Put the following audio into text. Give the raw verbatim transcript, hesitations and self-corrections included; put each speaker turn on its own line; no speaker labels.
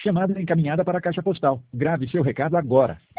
Chamada encaminhada para a caixa postal. Grave seu recado agora.